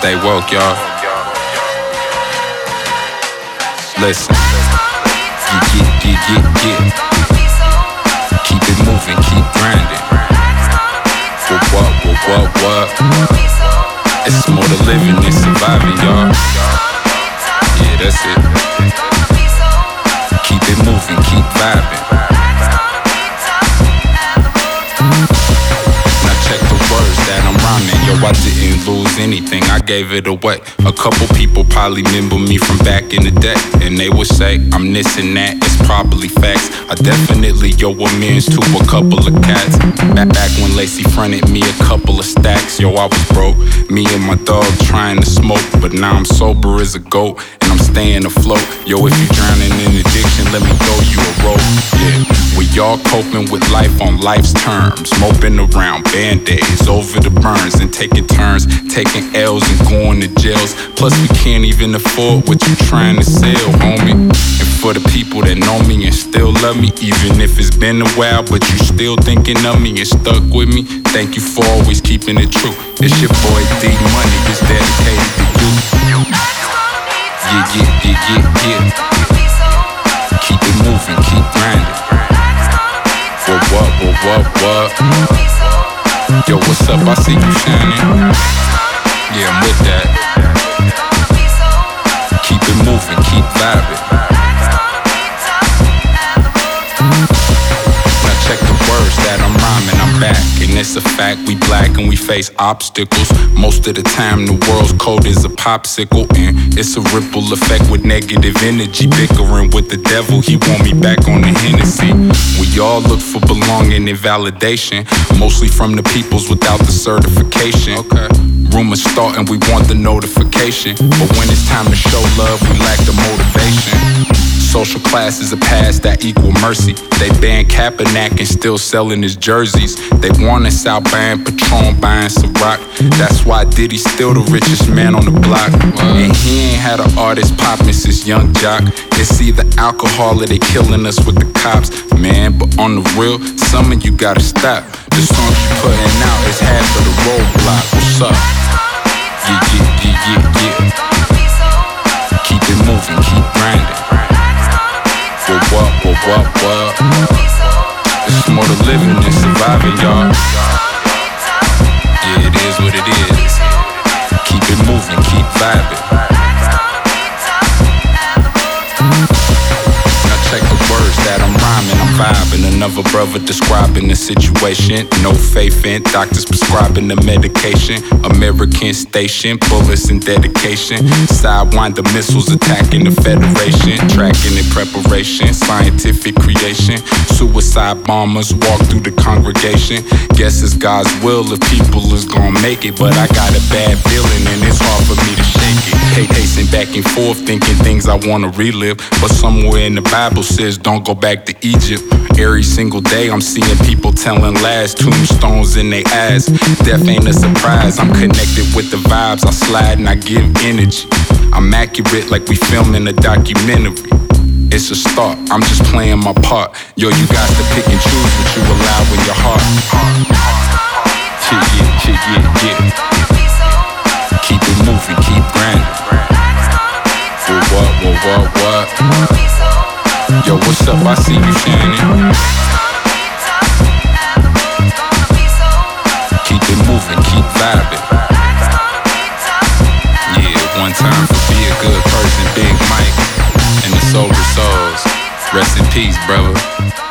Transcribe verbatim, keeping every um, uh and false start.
Stay woke, y'all. Listen. Get, get, get, get, get. Keep it moving, keep grinding. What, what, what, what, what? It's more to living than surviving, y'all. Yeah, that's it. Keep it moving, keep vibing. Now check the words that I'm rhyming. Yo, I didn't lose anything, I gave it away. A couple people probably remember me from back in the day, and they would say I'm this and that, it's probably facts. I definitely yo a man's to a couple of cats. Back, back when Lacey fronted me a couple of stacks. Yo, I was broke, me and my dog trying to smoke, but now I'm sober as a goat, and I'm staying afloat. Yo, if you drowning in addiction, let me throw you a rope. Yeah, we all coping with life on life's terms, moping around band-aids over the burns, and taking turns, taking L's and going to jails. Plus we can't even afford what you trying to sell, homie. And for the people that know me and still love me, even if it's been a while, but you still thinking of me and stuck with me, thank you for always keeping it true. It's your boy D Money, it's dedicated to you. Yeah, yeah, yeah, yeah, yeah. Keep it moving, keep grinding. What, what, what, what, what? Yo, what's up? I see you shining. Yeah, I'm with that. Keep it moving, keep vibing. Now check the words that I'm rhyming, I'm back. And it's a fact, we black and we face obstacles. Most of the time the world's cold as a popsicle, and it's a ripple effect with negative energy. Bickering with the devil, he want me back on the Hennessy. We all look for belonging and validation, mostly from the peoples without the certification. Okay. Rumors start and we want the notification, but when it's time to show love, we lack the motivation. Social class is a past that equal mercy. They ban Kaepernick and still selling his jerseys. They want us out buying Patron, buying Ciroc. That's why Diddy's still the richest man on the block. And he ain't had an artist poppin' since Young Jock. It's either alcohol or they killing us with the cops. Man, but on the real, some of you gotta stop. The songs you putting out is half of the roadblock. What's up? Yeah, yeah, yeah, yeah, yeah. Keep it moving, keep grinding. What, what, what, what, what? It's more to living than surviving, y'all. Yeah, it is what it is. Keep it moving, keep vibing. Now check the words that I'm rhyming, I'm vibing. Another brother describing the situation. No faith in doctors prescribing the medication. American station, bullets and dedication. Sidewinder missiles attacking the Federation. Tracking in preparation, scientific creation. Suicide bombers walk through the congregation. Guess it's God's will if people is gonna make it, but I got a bad feeling and it's hard for me to shake it. Pacing back and forth, thinking things I wanna relive, but somewhere in the Bible says don't go back to Egypt. Every single day I'm seeing people telling lies, tombstones in their eyes. Death ain't a surprise, I'm connected with the vibes. I slide and I give energy. I'm accurate like we filming a documentary. It's a start, I'm just playing my part. Yo, you got to pick and choose what you allow in your heart. Yeah, yeah, yeah, yeah, yeah. Keep it moving, keep grinding. What, what, what, what, what? Yo, what's up? I see you shining. Keep it moving, keep vibing. Yeah, one time for Be a Good Person, Big Mike, and the Sober Souls. Rest in peace, brother.